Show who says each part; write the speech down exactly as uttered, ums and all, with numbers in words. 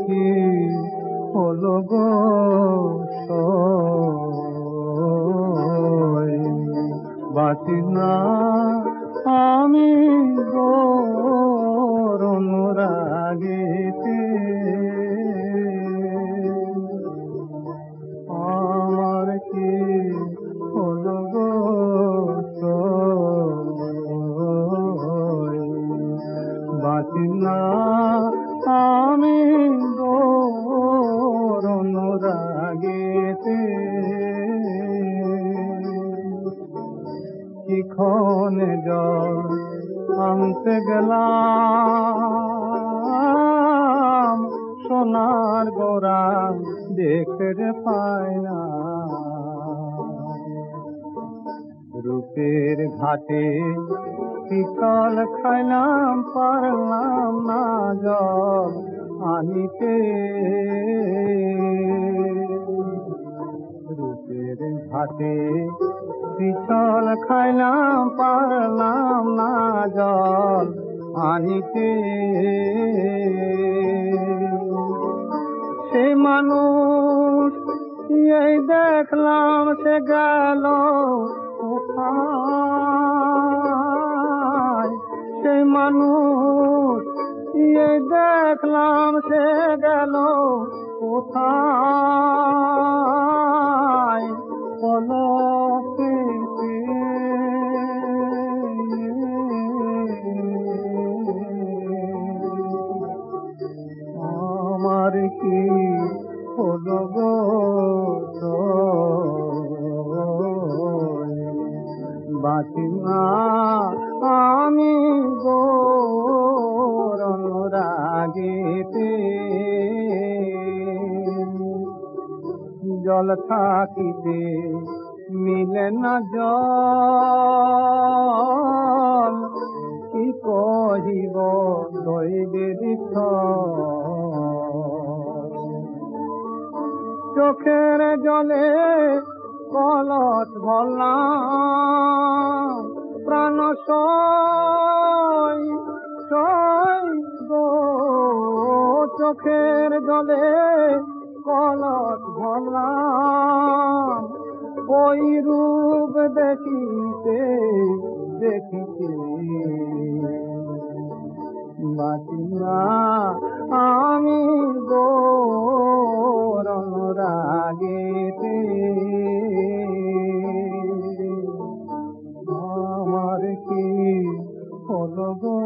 Speaker 1: কি হলো গো সই, বাঁচি না আমি গোর অনুরাগেতে। আমার কি হলো গো সই, বাঁচি না আমি গোর অনুরাগেতে। কিক্ষণে জল আনতে গেলাম, সোনার গোরা দেখতে পাই না। রূপের ঘাটে শীতল খাইলাম, পারলাম না জল আনিতে। রূপের ঘাটে শীতল খাইলাম, পারলাম না জল আনিতে। সে মানুষ এই দেখলাম সে গেল কোথায়, সে মানুষ এই দেখলাম সে গেল কোথায়। পলকে আমার কি হলো গো সই, বাঁচি না আমি গোর অনুরাগেতে। জল থাকিতে মিলে না জল, কি কহিব দৈবের চোখের জলে কলস ভরলাম, প্রাণ সই সই গো। চোখের জলে কলস ভরলাম, ওই রূপ দেখিতে দেখিতে। বাঁচি না আমি গোর অনুরাগেতে। আমার কি হলো গো